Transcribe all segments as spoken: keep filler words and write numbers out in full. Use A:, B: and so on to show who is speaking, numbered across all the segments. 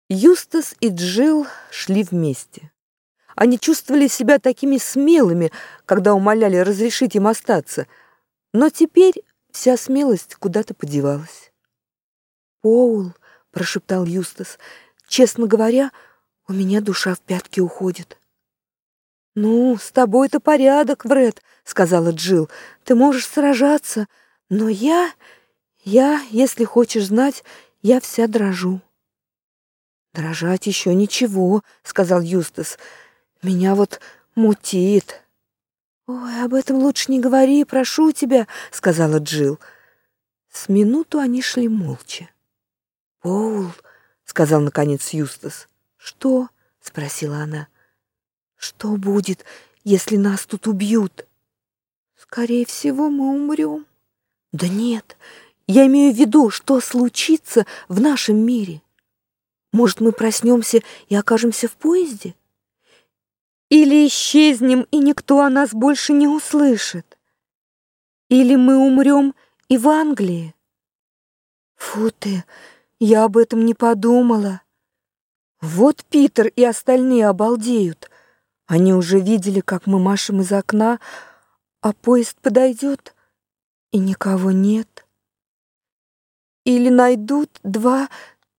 A: Юстас и Джилл шли вместе. Они чувствовали себя такими смелыми, когда умоляли разрешить им остаться, но теперь вся смелость куда-то подевалась. «Поул», — прошептал Юстас, — «честно говоря, у меня душа в пятки уходит». «Ну, с тобой-то порядок, Вред», — сказала Джилл, — «ты можешь сражаться, но я, я, если хочешь знать, я вся дрожу». «Дрожать еще ничего», — сказал Юстас, — «меня вот мутит». «Ой, об этом лучше не говори, прошу тебя», — сказала Джилл. С минуту они шли молча. «Поул», — сказал наконец Юстас. «Что?» — спросила она. «Что будет, если нас тут убьют?» «Скорее всего, мы умрем». «Да нет, я имею в виду, что случится в нашем мире. Может, мы проснемся и окажемся в поезде? Или исчезнем, и никто о нас больше не услышит? Или мы умрем и в Англии?» «Фу ты, я об этом не подумала». Вот Питер и остальные обалдеют. Они уже видели, как мы машем из окна, а поезд подойдет, и никого нет. Или найдут два...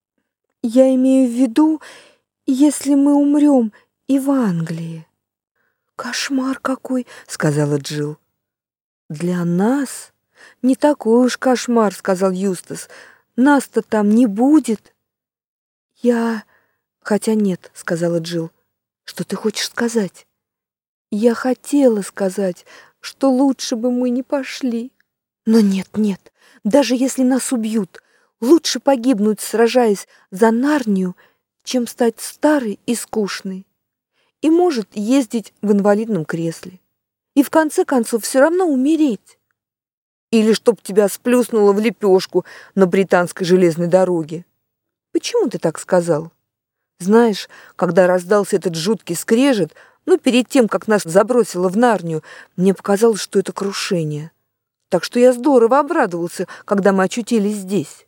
A: Я имею в виду, если мы умрем и в Англии. «Кошмар какой», — сказала Джилл. «Для нас не такой уж кошмар», — сказал Юстас. «Нас-то там не будет». «Я... Хотя нет», — сказала Джилл. «Что ты хочешь сказать?» «Я хотела сказать, что лучше бы мы не пошли. Но нет, нет, даже если нас убьют, лучше погибнуть, сражаясь за Нарнию, чем стать старой и скучной. И, может, ездить в инвалидном кресле. И в конце концов все равно умереть. Или чтоб тебя сплюснуло в лепешку на британской железной дороге. Почему ты так сказал? Знаешь, когда раздался этот жуткий скрежет, ну, перед тем, как нас забросило в Нарнию, мне показалось, что это крушение. Так что я здорово обрадовался, когда мы очутились здесь».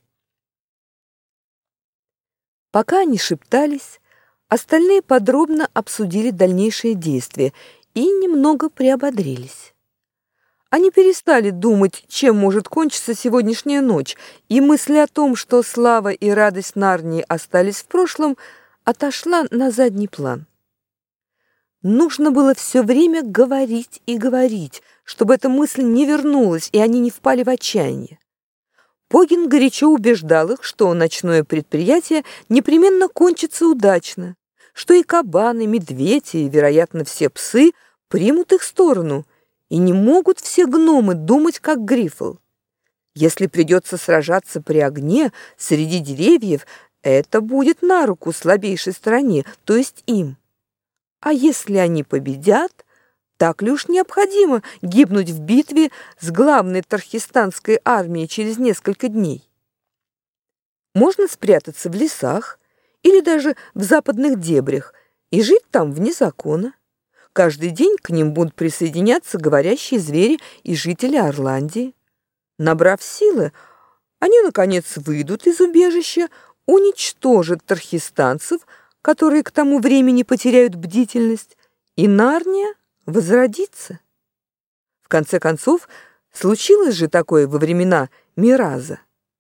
A: Пока они шептались, остальные подробно обсудили дальнейшие действия и немного приободрились. Они перестали думать, чем может кончиться сегодняшняя ночь, и мысль о том, что слава и радость Нарнии остались в прошлом, отошла на задний план. Нужно было все время говорить и говорить, чтобы эта мысль не вернулась, и они не впали в отчаяние. Погин горячо убеждал их, что ночное предприятие непременно кончится удачно, что и кабаны, и медведи, и, вероятно, все псы примут их сторону, и не могут все гномы думать, как Гриффл. Если придется сражаться при огне среди деревьев, это будет на руку слабейшей стороне, то есть им. А если они победят, так ли уж необходимо гибнуть в битве с главной тархистанской армией через несколько дней? Можно спрятаться в лесах или даже в западных дебрях и жить там вне закона. Каждый день к ним будут присоединяться говорящие звери и жители Орландии. Набрав силы, они, наконец, выйдут из убежища, уничтожат тархистанцев, которые к тому времени потеряют бдительность, и Нарния возродится. В конце концов, случилось же такое во времена Мираза.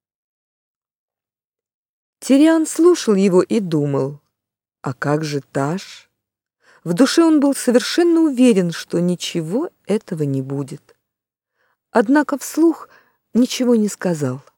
A: Тириан слушал его и думал, а как же Таш? В душе он был совершенно уверен, что ничего этого не будет. Однако вслух ничего не сказал.